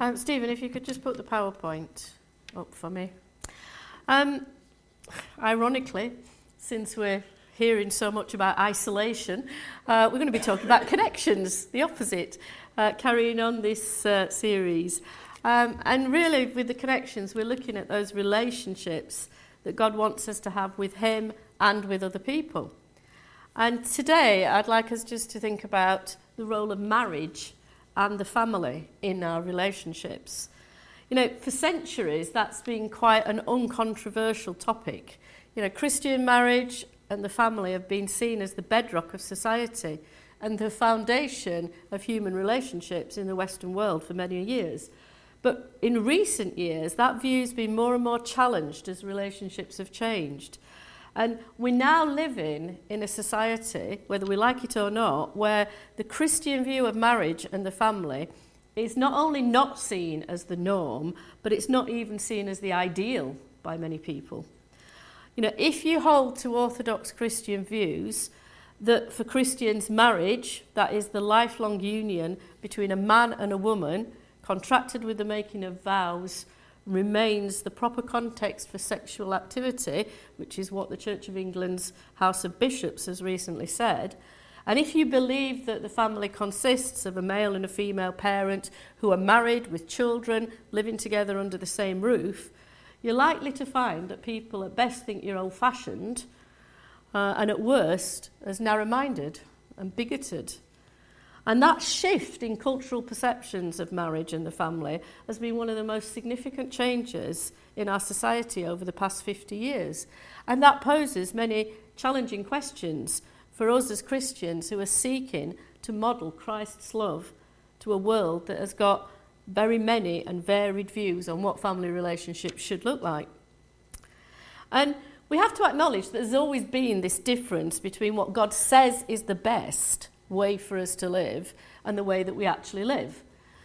Stephen, if you could just put the PowerPoint up for me. Ironically, since we're hearing so much about isolation, we're going to be talking about connections, the opposite, carrying on this series. And really, with the connections, we're looking at those relationships that God wants us to have with Him and with other people. And today, I'd like us just to think about the role of marriage and the family in our relationships. You know, for centuries, that's been quite an uncontroversial topic. You know, Christian marriage and the family have been seen as the bedrock of society and the foundation of human relationships in the Western world for many years. But in recent years, that view has been more and more challenged as relationships have changed. And we're now living in a society, whether we like it or not, where the Christian view of marriage and the family is not only not seen as the norm, but it's not even seen as the ideal by many people. You know, if you hold to Orthodox Christian views that for Christians marriage, that is the lifelong union between a man and a woman, contracted with the making of vows, remains the proper context for sexual activity, which is what the Church of England's House of Bishops has recently said. And if you believe that the family consists of a male and a female parent who are married with children, living together under the same roof, you're likely to find that people at best think you're old-fashioned and at worst as narrow-minded and bigoted. And that shift in cultural perceptions of marriage and the family has been one of the most significant changes in our society over the past 50 years. And that poses many challenging questions for us as Christians who are seeking to model Christ's love to a world that has got very many and varied views on what family relationships should look like. And we have to acknowledge that there's always been this difference between what God says is the best way for us to live and the way that we actually live.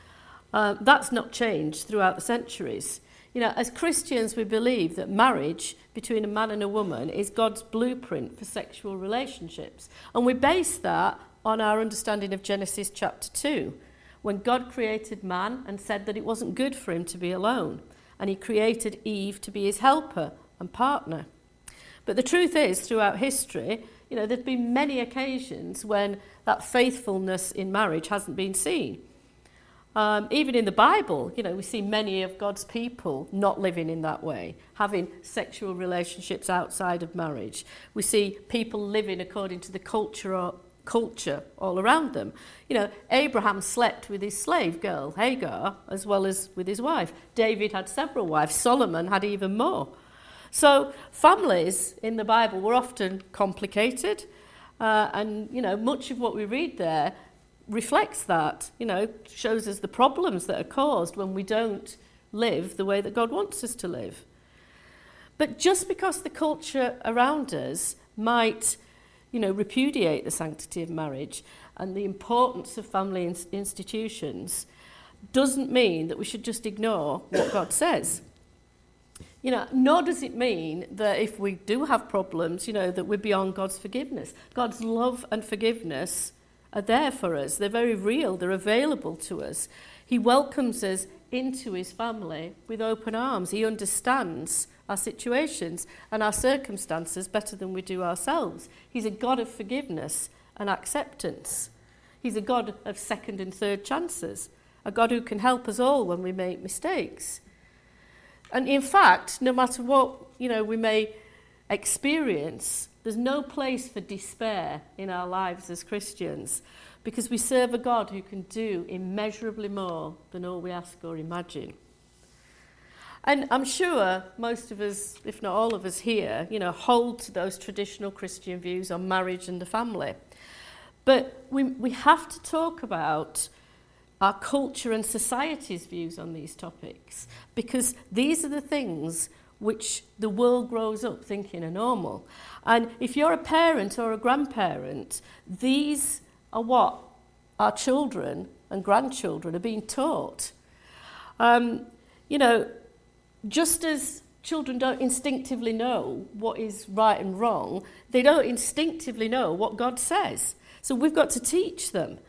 That's not changed throughout the centuries. You know, as Christians, we believe that marriage between a man and a woman is God's blueprint for sexual relationships. And we base that on our understanding of Genesis chapter 2, when God created man and said that it wasn't good for him to be alone. And he created Eve to be his helper and partner. But the truth is, throughout history, you know, there've been many occasions when that faithfulness in marriage hasn't been seen. Even in the Bible, you know, we see many of God's people not living in that way, having sexual relationships outside of marriage. We see people living according to the culture all around them. You know, Abraham slept with his slave girl, Hagar, as well as with his wife. David had several wives. Solomon had even more. So families in the Bible were often complicated, and, you know, much of what we read there reflects that, you know, shows us the problems that are caused when we don't live the way that God wants us to live. But just because the culture around us might, you know, repudiate the sanctity of marriage and the importance of family institutions doesn't mean that we should just ignore what God says. You know, nor does it mean that if we do have problems, you know, that we're beyond God's forgiveness. God's love and forgiveness are there for us. They're very real. They're available to us. He welcomes us into his family with open arms. He understands our situations and our circumstances better than we do ourselves. He's a God of forgiveness and acceptance. He's a God of second and third chances, a God who can help us all when we make mistakes. And in fact, no matter what, you know, we may experience, there's no place for despair in our lives as Christians, because we serve a God who can do immeasurably more than all we ask or imagine. And I'm sure most of us, if not all of us here, you know, hold to those traditional Christian views on marriage and the family. But we have to talk about our culture and society's views on these topics, because these are the things which the world grows up thinking are normal. And if you're a parent or a grandparent, these are what our children and grandchildren are being taught. You know, just as children don't instinctively know what is right and wrong, they don't instinctively know what God says. So we've got to teach them.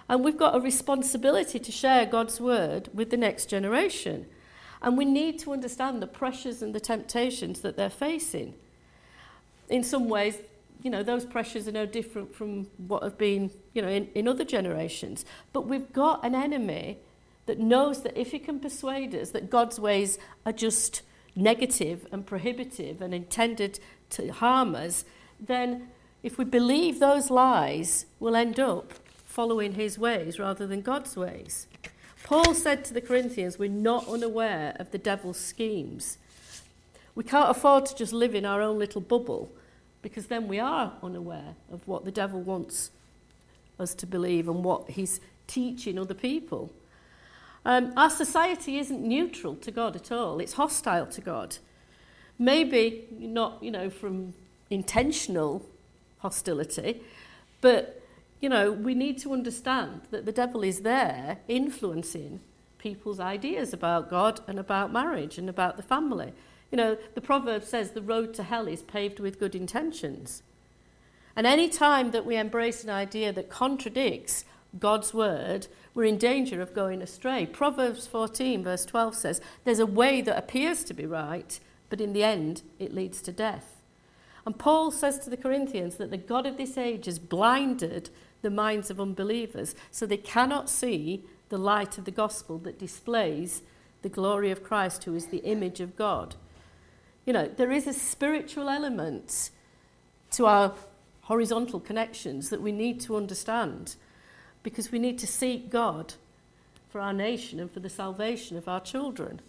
And we've got a responsibility to share God's word with the next generation. And we need to understand the pressures and the temptations that they're facing. In some ways, those pressures are no different from what have been, in other generations. But we've got an enemy that knows that if he can persuade us that God's ways are just negative and prohibitive and intended to harm us, then if we believe those lies, we'll end up following his ways rather than God's ways. Paul said to the Corinthians, we're not unaware of the devil's schemes. We can't afford to just live in our own little bubble, because then we are unaware of what the devil wants us to believe and what he's teaching other people. Our society isn't neutral to God at all. It's hostile to God. Maybe not, from intentional hostility, but, we need to understand that the devil is there influencing people's ideas about God and about marriage and about the family. The proverb says the road to hell is paved with good intentions. And any time that we embrace an idea that contradicts God's word, we're in danger of going astray. Proverbs 14 verse 12 says, there's a way that appears to be right, but in the end it leads to death. And Paul says to the Corinthians that the God of this age has blinded the minds of unbelievers so they cannot see the light of the gospel that displays the glory of Christ, who is the image of God. There is a spiritual element to our horizontal connections that we need to understand, because we need to seek God for our nation and for the salvation of our children.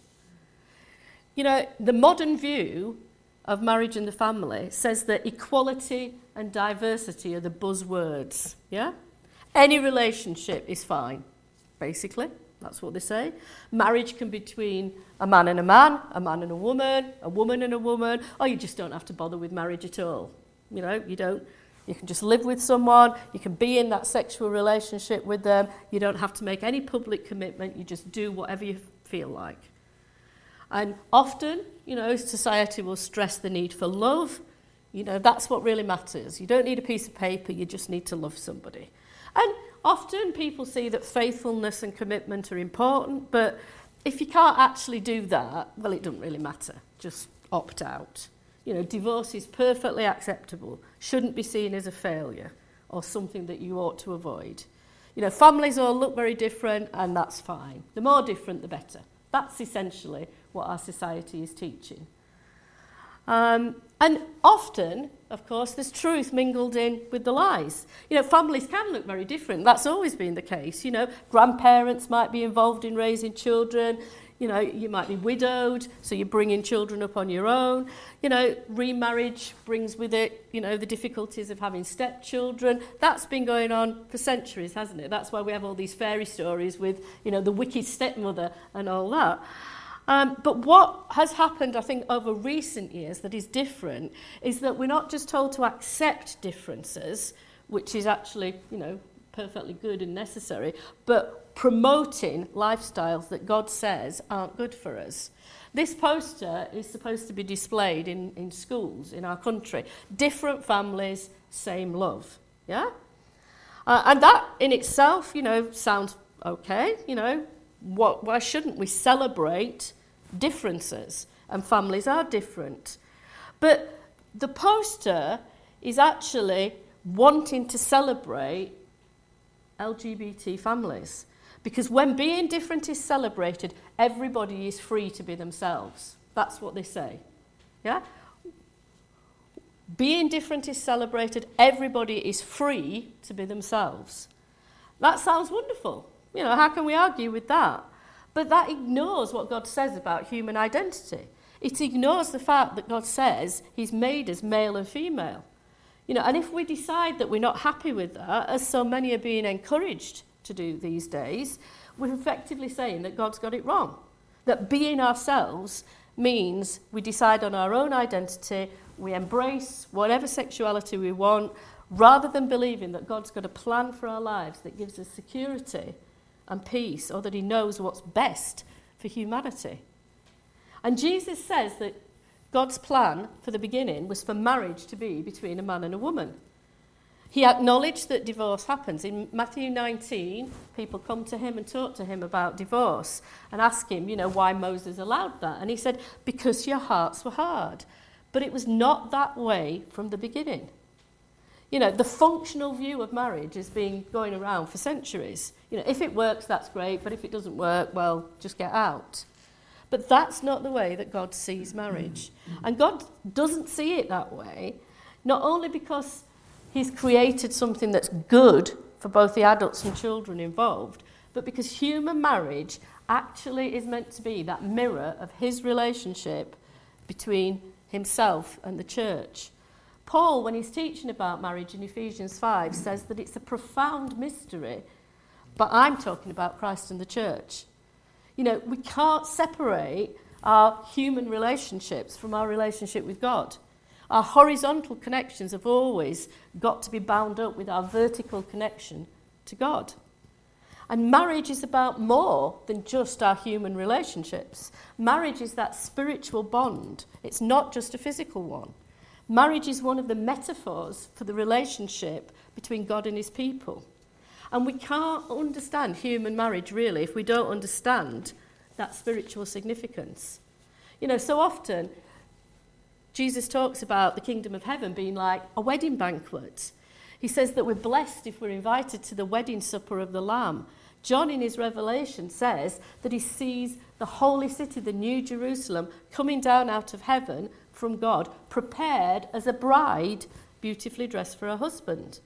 The modern view of marriage and the family says that equality and diversity are the buzzwords, yeah? Any relationship is fine, basically. That's what they say. Marriage can be between a man and a man and a woman and a woman, or you just don't have to bother with marriage at all. You can just live with someone, you can be in that sexual relationship with them, you don't have to make any public commitment, you just do whatever you feel like. And often, society will stress the need for love. That's what really matters. You don't need a piece of paper, you just need to love somebody. And often people see that faithfulness and commitment are important, but if you can't actually do that, well, it doesn't really matter. Just opt out. Divorce is perfectly acceptable, shouldn't be seen as a failure or something that you ought to avoid. Families all look very different, and that's fine. The more different, the better. That's essentially what our society is teaching. And often, of course, there's truth mingled in with the lies. Families can look very different. That's always been the case. Grandparents might be involved in raising children. You might be widowed, so you're bringing children up on your own. Remarriage brings with it, the difficulties of having stepchildren. That's been going on for centuries, hasn't it? That's why we have all these fairy stories with, the wicked stepmother and all that. But what has happened, I think, over recent years that is different is that we're not just told to accept differences, which is actually, perfectly good and necessary, but promoting lifestyles that God says aren't good for us. This poster is supposed to be displayed in schools in our country. Different families, same love. Yeah? And that in itself, sounds okay. Why shouldn't we celebrate differences? And families are different. But the poster is actually wanting to celebrate LGBT families. Because when being different is celebrated, everybody is free to be themselves. That's what they say. Yeah? Being different is celebrated, everybody is free to be themselves. That sounds wonderful. How can we argue with that? But that ignores what God says about human identity. It ignores the fact that God says he's made us male and female. And if we decide that we're not happy with that, as so many are being encouraged to do these days, we're effectively saying that God's got it wrong. That being ourselves means we decide on our own identity, we embrace whatever sexuality we want, rather than believing that God's got a plan for our lives that gives us security and peace, or that he knows what's best for humanity. And Jesus says that God's plan for the beginning was for marriage to be between a man and a woman. He acknowledged that divorce happens. In Matthew 19, people come to him and talk to him about divorce and ask him, why Moses allowed that. And he said, because your hearts were hard. But it was not that way from the beginning. The functional view of marriage has been going around for centuries. If it works, that's great, but if it doesn't work, well, just get out. But that's not the way that God sees marriage. And God doesn't see it that way, not only because he's created something that's good for both the adults and children involved, but because human marriage actually is meant to be that mirror of his relationship between himself and the church. Paul, when he's teaching about marriage in Ephesians 5, says that it's a profound mystery, but I'm talking about Christ and the church. We can't separate our human relationships from our relationship with God. Our horizontal connections have always got to be bound up with our vertical connection to God. And marriage is about more than just our human relationships. Marriage is that spiritual bond. It's not just a physical one. Marriage is one of the metaphors for the relationship between God and his people. And we can't understand human marriage, really, if we don't understand that spiritual significance. So often, Jesus talks about the kingdom of heaven being like a wedding banquet. He says that we're blessed if we're invited to the wedding supper of the Lamb. John, in his Revelation, says that he sees the holy city, the New Jerusalem, coming down out of heaven from God, prepared as a bride, beautifully dressed for her husband.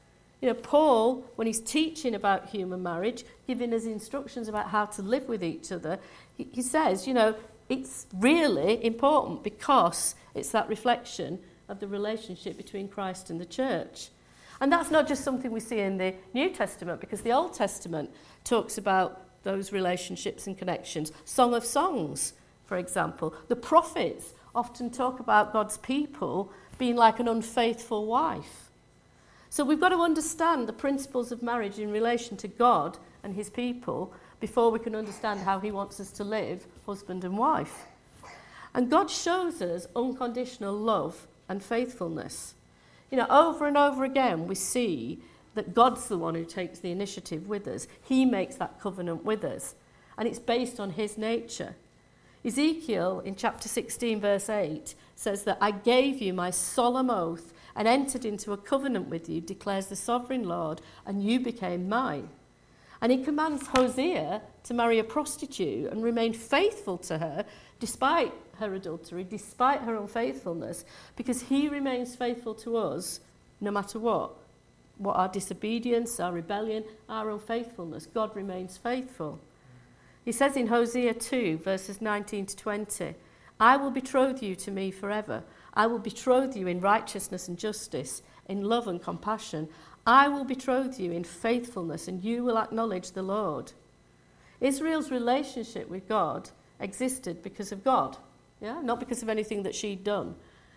Paul, when he's teaching about human marriage, giving us instructions about how to live with each other, he says, it's really important because it's that reflection of the relationship between Christ and the church. And that's not just something we see in the New Testament, because the Old Testament talks about those relationships and connections. Song of Songs, for example. The prophets often talk about God's people being like an unfaithful wife. So we've got to understand the principles of marriage in relation to God and his people before we can understand how he wants us to live, husband and wife. And God shows us unconditional love and faithfulness. Over and over again we see that God's the one who takes the initiative with us. He makes that covenant with us. And it's based on his nature. Ezekiel, in chapter 16, verse 8, says that I gave you my solemn oath and entered into a covenant with you, declares the sovereign Lord, and you became mine. And he commands Hosea to marry a prostitute and remain faithful to her despite her adultery, despite her unfaithfulness, because he remains faithful to us no matter what our disobedience, our rebellion, our unfaithfulness. God remains faithful. He says in Hosea 2, verses 19 to 20, I will betroth you to me forever. I will betroth you in righteousness and justice, in love and compassion. I will betroth you in faithfulness, and you will acknowledge the Lord. Israel's relationship with God existed because of God, not because of anything that she'd done.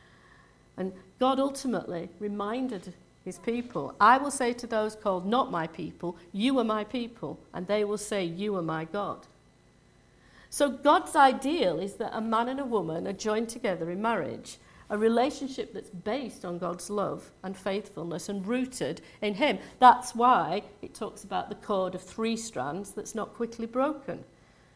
And God ultimately reminded his people, I will say to those called not my people, you are my people, and they will say, you are my God. So God's ideal is that a man and a woman are joined together in marriage, a relationship that's based on God's love and faithfulness and rooted in him. That's why it talks about the cord of 3 strands that's not quickly broken.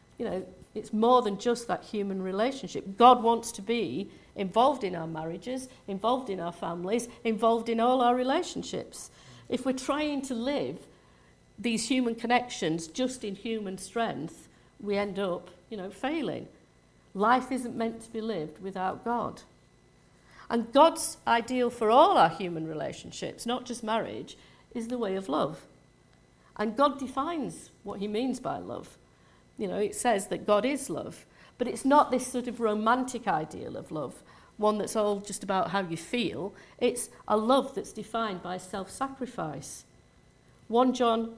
It's more than just that human relationship. God wants to be involved in our marriages, involved in our families, involved in all our relationships. If we're trying to live these human connections just in human strength, we end up, failing. Life isn't meant to be lived without God. And God's ideal for all our human relationships, not just marriage, is the way of love. And God defines what he means by love. It says that God is love, but it's not this sort of romantic ideal of love, one that's all just about how you feel. It's a love that's defined by self-sacrifice. 1 John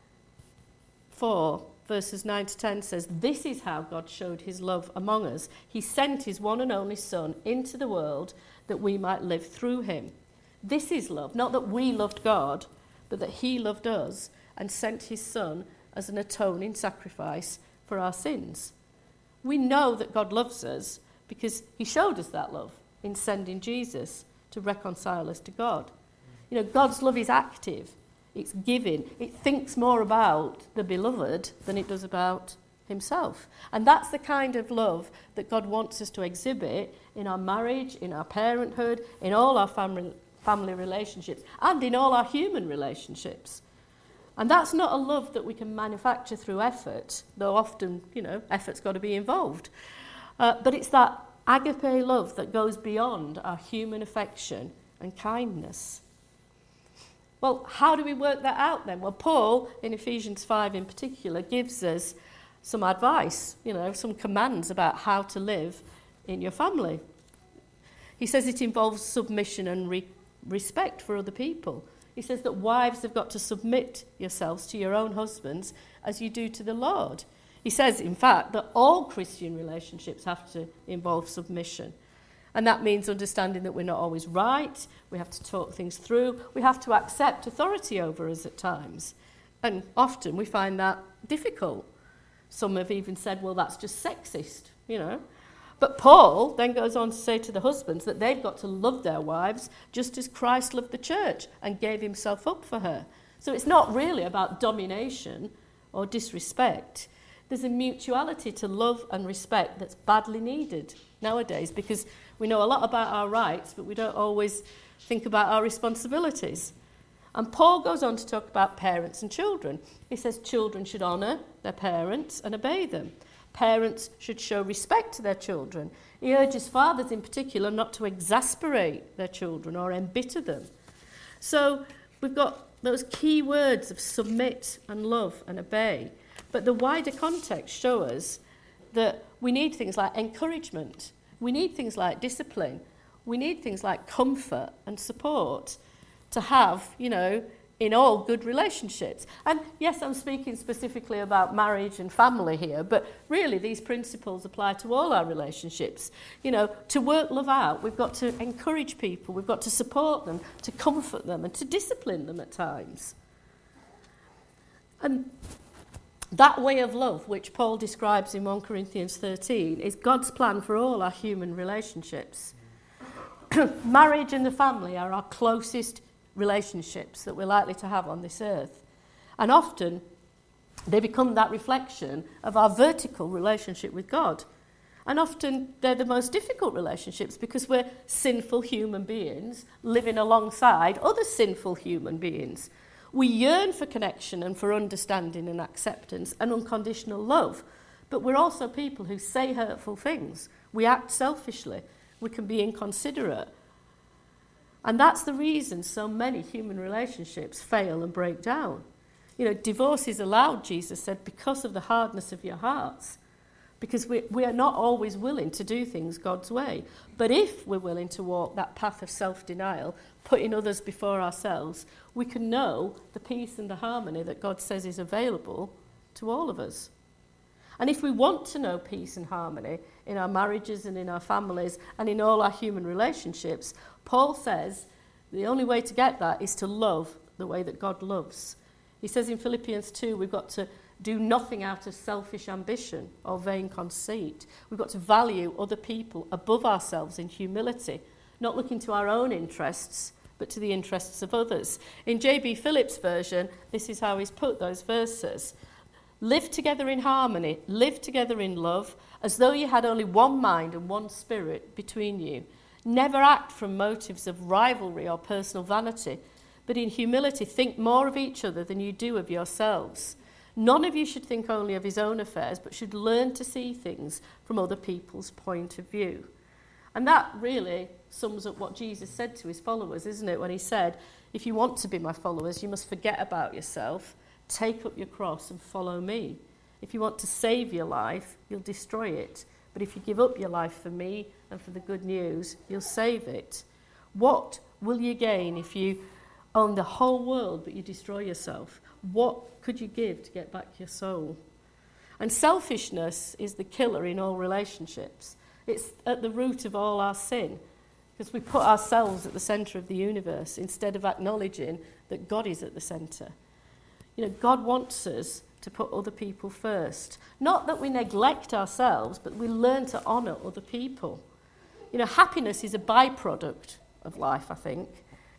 4, verses 9 to 10 says, this is how God showed his love among us. He sent his one and only Son into the world that we might live through him. This is love, not that we loved God, but that he loved us and sent his Son as an atoning sacrifice for our sins. We know that God loves us because he showed us that love in sending Jesus to reconcile us to God. You know, God's love is active. It's giving. It thinks more about the beloved than it does about himself. And that's the kind of love that God wants us to exhibit in our marriage, in our parenthood, in all our family relationships, and in all our human relationships. And that's not a love that we can manufacture through effort, though often, you know, effort's got to be involved. But it's that agape love that goes beyond our human affection and kindness. Well, how do we work that out then? Well, Paul, in Ephesians 5 in particular, gives us some advice, you know, some commands about how to live in your family. He says it involves submission and respect for other people. He says that wives have got to submit yourselves to your own husbands as you do to the Lord. He says, in fact, that all Christian relationships have to involve submission. And that means understanding that we're not always right, we have to talk things through, we have to accept authority over us at times. And often we find that difficult. Some have even said, well, that's just sexist, you know. But Paul then goes on to say to the husbands that they've got to love their wives just as Christ loved the church and gave himself up for her. So it's not really about domination or disrespect. There's a mutuality to love and respect that's badly needed nowadays, because we know a lot about our rights, but we don't always think about our responsibilities. And Paul goes on to talk about parents and children. He says children should honour their parents and obey them. Parents should show respect to their children. He urges fathers in particular not to exasperate their children or embitter them. So we've got those key words of submit and love and obey. But the wider context shows us that we need things like encouragement. We need things like discipline. We need things like comfort and support to have, you know, in all good relationships. And yes, I'm speaking specifically about marriage and family here, but really these principles apply to all our relationships. You know, to work love out, we've got to encourage people, we've got to support them, to comfort them, and to discipline them at times. And that way of love, which Paul describes in 1 Corinthians 13, is God's plan for all our human relationships. Marriage and the family are our closest relationships that we're likely to have on this earth. And often they become that reflection of our vertical relationship with God. And often they're the most difficult relationships because we're sinful human beings living alongside other sinful human beings. We yearn for connection and for understanding and acceptance and unconditional love. But we're also people who say hurtful things. We act selfishly. We can be inconsiderate. And that's the reason so many human relationships fail and break down. You know, divorce is allowed, Jesus said, because of the hardness of your hearts. Because we are not always willing to do things God's way. But if we're willing to walk that path of self-denial, putting others before ourselves, we can know the peace and the harmony that God says is available to all of us. And if we want to know peace and harmony in our marriages and in our families and in all our human relationships, Paul says the only way to get that is to love the way that God loves. He says in Philippians 2, we've got to do nothing out of selfish ambition or vain conceit. We've got to value other people above ourselves in humility, not looking to our own interests, but to the interests of others. In J.B. Phillips' version, this is how he's put those verses. Live together in harmony, live together in love, as though you had only one mind and one spirit between you. Never act from motives of rivalry or personal vanity, but in humility think more of each other than you do of yourselves. None of you should think only of his own affairs, but should learn to see things from other people's point of view. And that really sums up what Jesus said to his followers, isn't it? When he said, if you want to be my followers, you must forget about yourself, take up your cross and follow me. If you want to save your life, you'll destroy it. But if you give up your life for me and for the good news, you'll save it. What will you gain if you own the whole world but you destroy yourself? What could you give to get back your soul? And selfishness is the killer in all relationships. It's at the root of all our sin, because we put ourselves at the centre of the universe instead of acknowledging that God is at the centre. You know, God wants us to put other people first. Not that we neglect ourselves, but we learn to honour other people. You know, happiness is a byproduct of life, I think.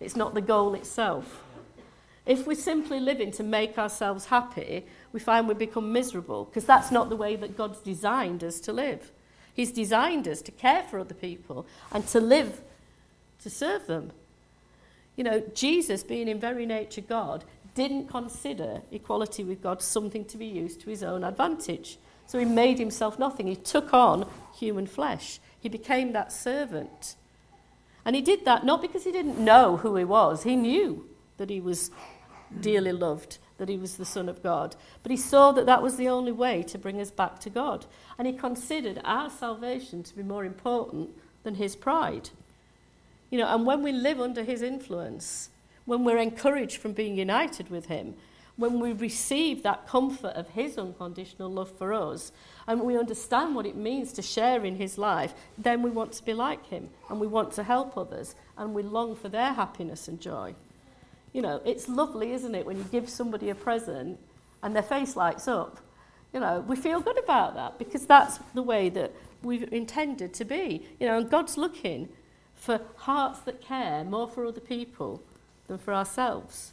It's not the goal itself. If we're simply living to make ourselves happy, we find we become miserable, because that's not the way that God's designed us to live. He's designed us to care for other people and to live to serve them. You know, Jesus, being in very nature God, didn't consider equality with God something to be used to his own advantage. So he made himself nothing. He took on human flesh. He became that servant. And he did that not because he didn't know who he was. He knew that he was dearly loved, that he was the Son of God. But he saw that that was the only way to bring us back to God. And he considered our salvation to be more important than his pride. You know, and when we live under his influence, when we're encouraged from being united with him, when we receive that comfort of his unconditional love for us, and we understand what it means to share in his life, then we want to be like him, and we want to help others, and we long for their happiness and joy. You know, it's lovely, isn't it, when you give somebody a present and their face lights up. You know, we feel good about that, because that's the way that we've intended to be. You know, and God's looking for hearts that care more for other people than for ourselves.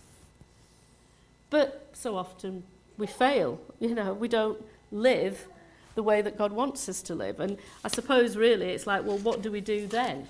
But so often we fail. You know, we don't live the way that God wants us to live. And I suppose really it's like, well, what do we do then?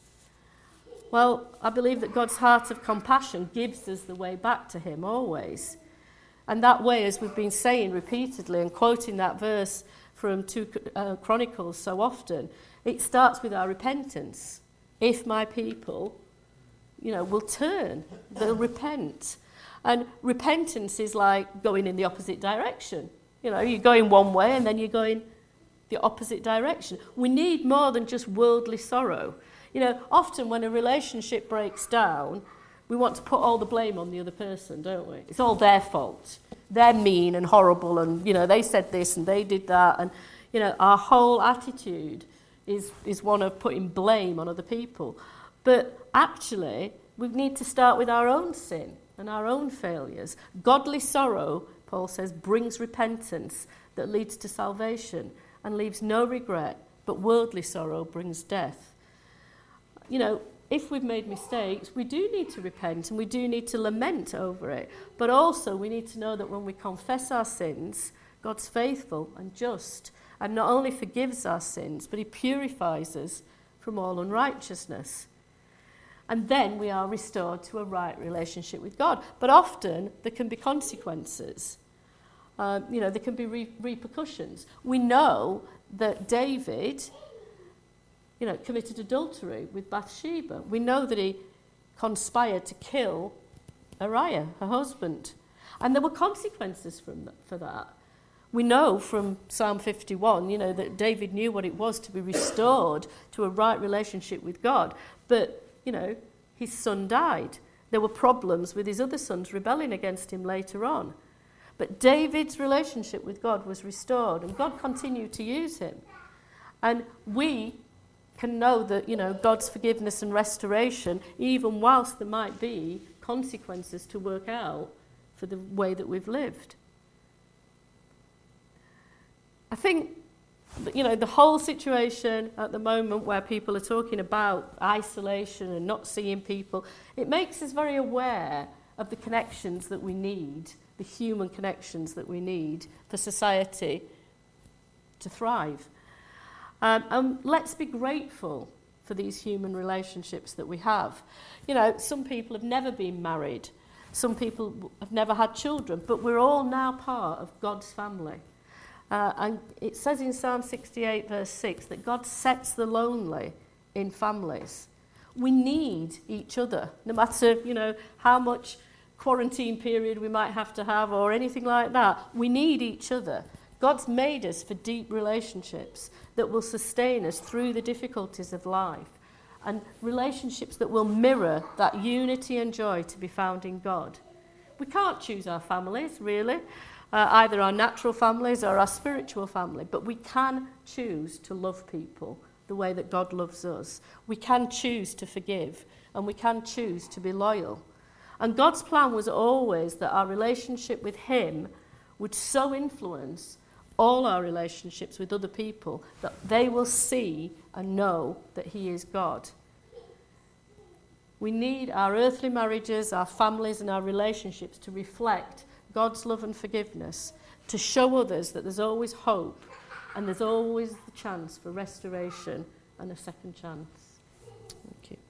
Well, I believe that God's heart of compassion gives us the way back to him always. And that way, as we've been saying repeatedly and quoting that verse from 2 Chronicles so often, it starts with our repentance. If my people, you know, will turn, they'll repent. And repentance is like going in the opposite direction. You know, you're going one way and then you're going the opposite direction. We need more than just worldly sorrow. You know, often when a relationship breaks down, we want to put all the blame on the other person, don't we? It's all their fault. They're mean and horrible and, you know, they said this and they did that. And, you know, our whole attitude is one of putting blame on other people. But actually, we need to start with our own sin and our own failures. Godly sorrow, Paul says, brings repentance that leads to salvation and leaves no regret, but worldly sorrow brings death. You know, if we've made mistakes, we do need to repent and we do need to lament over it. But also we need to know that when we confess our sins, God's faithful and just and not only forgives our sins, but he purifies us from all unrighteousness. And then we are restored to a right relationship with God. But often there can be consequences. You know, there can be repercussions. We know that David, you know, committed adultery with Bathsheba. We know that he conspired to kill Uriah, her husband. And there were consequences for that. We know from Psalm 51, you know, that David knew what it was to be restored to a right relationship with God. But, you know, his son died. There were problems with his other sons rebelling against him later on. But David's relationship with God was restored, and God continued to use him. And we can know that, you know, God's forgiveness and restoration, even whilst there might be consequences to work out for the way that we've lived. I think, you know, the whole situation at the moment where people are talking about isolation and not seeing people, it makes us very aware of the connections that we need, the human connections that we need for society to thrive. And let's be grateful for these human relationships that we have. You know, some people have never been married. Some people have never had children. But we're all now part of God's family. And it says in Psalm 68, verse 6, that God sets the lonely in families. We need each other, no matter, you know, how much quarantine period we might have to have or anything like that. We need each other. God's made us for deep relationships that will sustain us through the difficulties of life, and relationships that will mirror that unity and joy to be found in God. We can't choose our families, really, either our natural families or our spiritual family, but we can choose to love people the way that God loves us. We can choose to forgive, and we can choose to be loyal. And God's plan was always that our relationship with him would so influence all our relationships with other people that they will see and know that he is God. We need our earthly marriages, our families and our relationships to reflect God's love and forgiveness, to show others that there's always hope and there's always the chance for restoration and a second chance. Thank you.